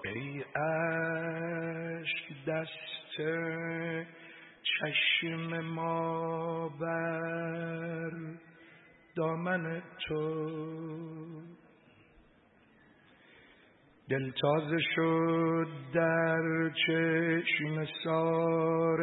ای اشک دست چشم ما بر دامن تو، دل تازه شد در چشم سار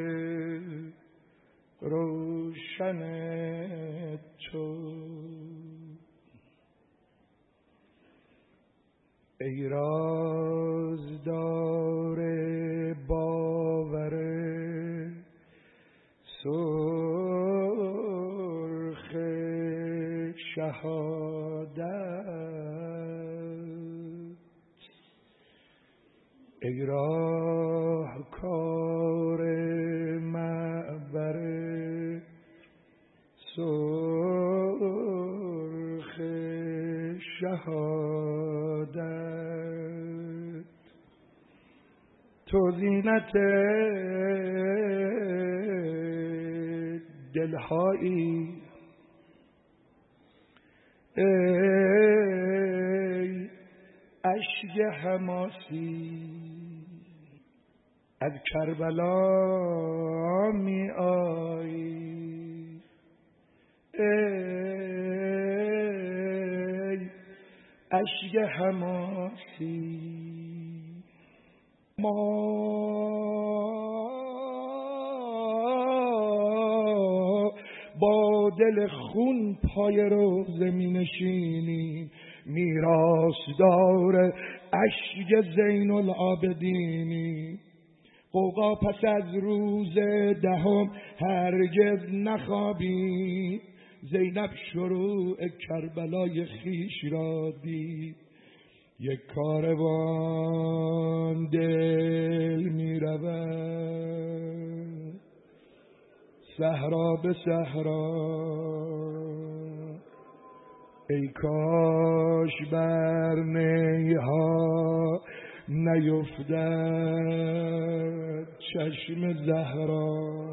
روشن تو. ای رازدار باور سرخ شهادت، ای راهکار معبر سرخ شهادت، تو زینت دلهایی ای اشک حماسی از کربلا می آیی، ای اشک حماسی. ما با دل خون پای روزه می نشینیم، میراثدار اشک زین العابدینی. غوغا پس از روز دهم هرگز نخوابید، زینب شروع کربلای خیش را دید. یک کاروان دل می رود صحرا به صحرا، ای کاش بر نیها نیفتد چشم زهرا.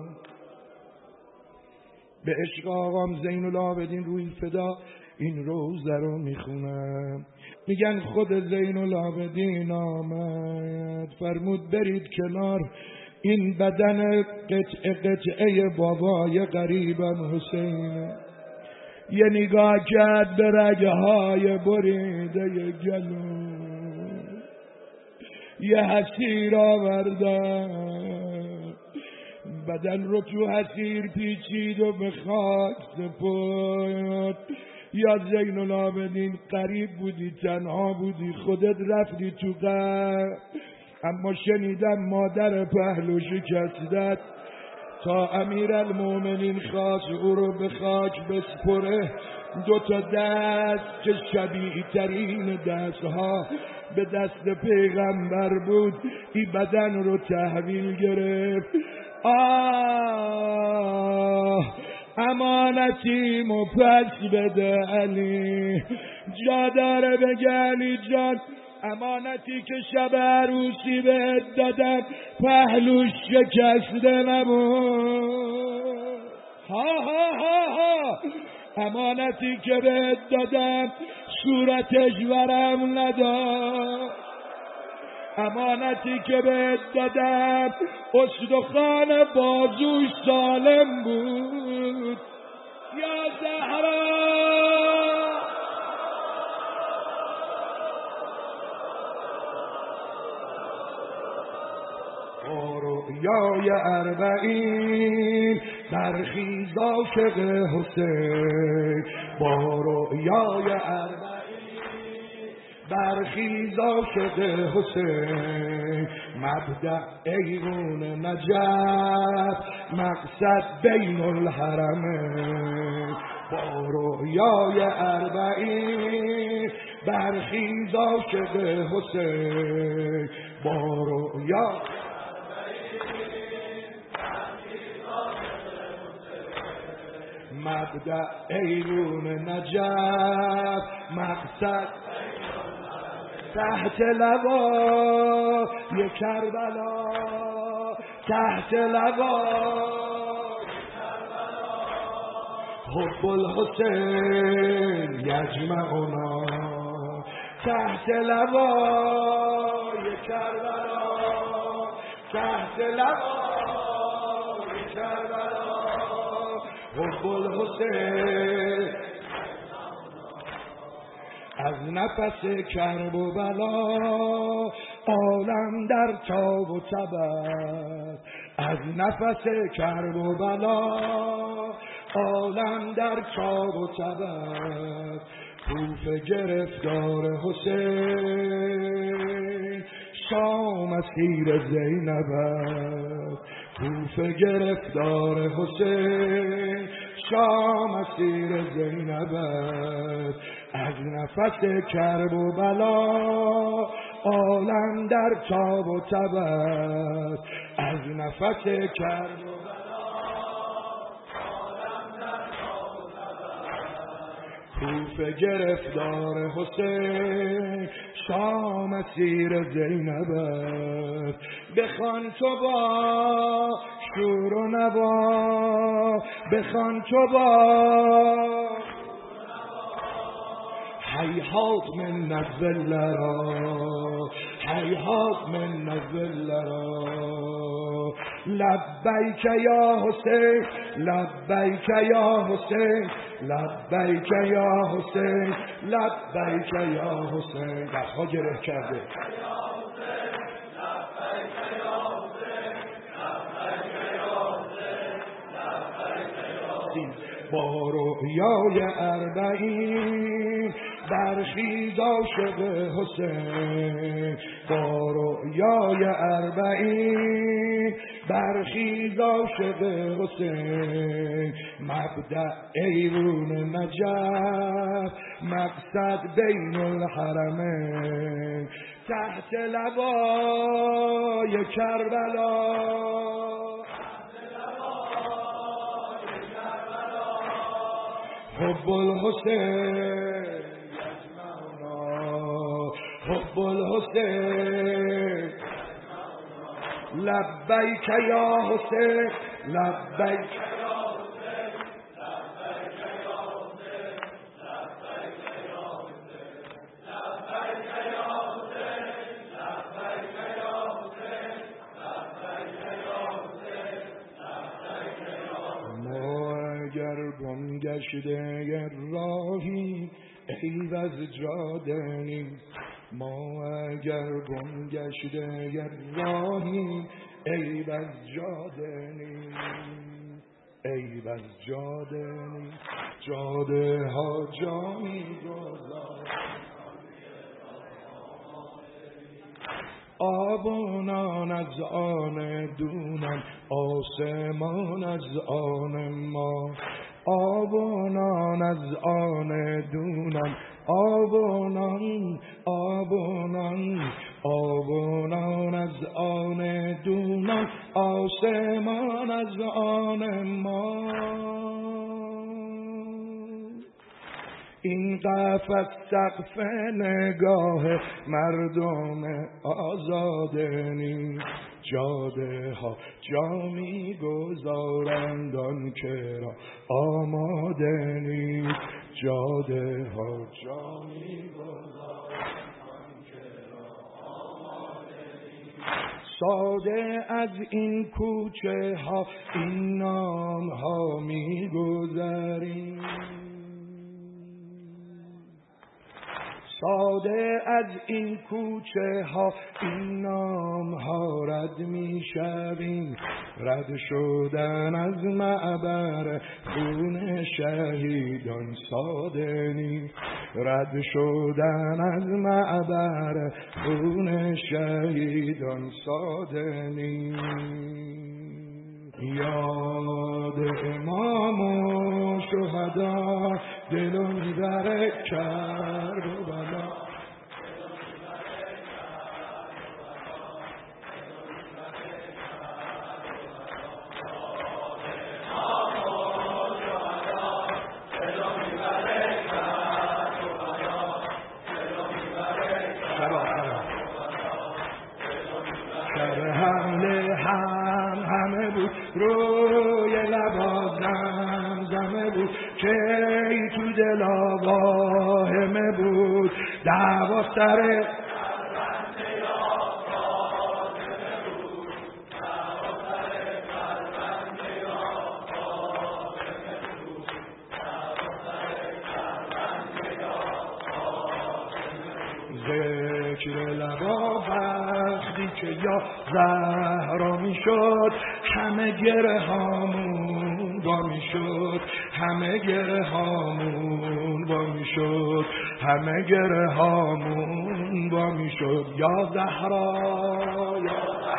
به عشق آقام زین العابدین روی فدا این روزه رو میخونم. میگن خود زین العابدین آمد فرمود برید کنار، این بدن قطعه بابای غریبم حسین. یه نگاه کرد به رگهای بریده گلو، یه حسیر آوردن بدن رو تو حسیر پیچید و به خاک سپرد. یا زین العابدین قریب بودی، تنها بودی، خودت رفتی تو قبر، اما شنیدم مادر پهلو شکستت تا امیرالمومنین خواست او رو به خاک بسپره. 2 دست که شبیه ترین دستها به دست پیغمبر بود، این بدن رو تحویل گرفت. امانتیمو پس بده علی، جا داره بگه علی جان امانتی که شب عروسی بهت دادم پهلوش شکسته نبود. امانتی که بهت دادم صورتش ورم نداد، امانتی که بهت دادم استخوان بازوش سالم بود. یا زهرا رویای 40 برخیز عاشق حسین، با رویای 40 برخیز عاشق حسین. مبدأ ایوان نجف مقصد بین الحرمین، با رویای 40 برخیز عاشق حسین، با رویای مبدأ ایوان نجف مقصد تحت لوا یک کربلا، تحت لوا حب الحسین یجمعنا، تحت لوای کربلا، تحت لوای کربلا، حب الحسین از نفس کرب و بلا، عالم در تاب و تب است. از نفس کرب و بلا، عالم در تاب و تب است. کوفه گرفتار حسین، شام اسیر زینب است. کوفه گرفتار حسین، شام اسیر زینب است. از نفس کرب و بلا، عالم در تاب و تب است. از نفس کرب و بلا، عالم در تاب و تب است. کوفه گرفتار حسین، شام اسیر زینب است. بخوان تو با شور و نوا، بخوان تو با هیهات من نزل را، هیهات من نزل را. لبیک یا حسین، لبیک یا حسین، لبیک یا حسین، لبیک یا حسین. دستها گره کرده. با رؤیای اربعین برخیز عاشق حسین، با رؤیای اربعین برخیز عاشق حسین. مبدأ ایوون نجف، مقصد بین الحرمین. تحت لوای کربلا، حب الحسین یجمعنا، حب الحسین. لبیک یا حسین، لبیک یا حسین، لبیک یا حسین، لبیک یا حسین، لبیک یا حسین، لبیک یا حسین، لبیک یا حسین، لبیک یا حسین. ما اگر گم گشته راهی عوض جاده نیست، ما اگر گم گشته راهی عوض جاده نیست، عوض جاده نیست. جاده ها جامی گذار، آب و نان از آن دونم، آسمان از آن ما. آب و نان از آن دونم، آب و نان، آب و نان، آب و نان از آن دونم، آسمان از آن ما. این قفس سقف نگاه مردم آزاده نیست، جاده ها جا می گذارند آن که را آماده نیست، جاده ها جا می گذارند آن که را آماده نیست. ساده از این کوچه ها این نام ها می گذاریم، ساده از این کوچه ها این نام ها رد می شویم. رد شدن از معبر خون شهیدان ساده نیست، رد شدن از معبر خون شهیدان ساده نیست. یاد امام و شهدا دل میبره کرب و بلا. همه بود روی لبا زمزمه بود که ای تو دل آقا همه بود دعوا سر ذکر لبا وقتی که یا زهرا می شد همه گره هامون با می شد همه گره هامون با می شد همه گره هامون با می شد یا زهرا یا